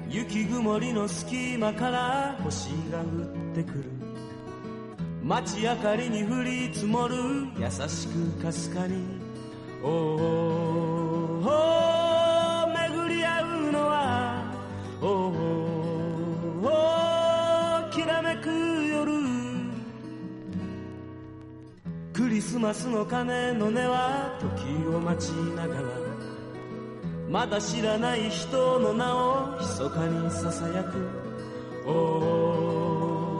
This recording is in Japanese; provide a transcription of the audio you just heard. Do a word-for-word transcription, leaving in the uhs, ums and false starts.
雪曇りの隙間から星が降ってくる。街明かりに降り積もる優しくかすかに、おーおー巡り合うのはおーおーきらめく夜。クリスマスの鐘の音は時を待ちながら、まだ知らない人の名を密かにささやく。おー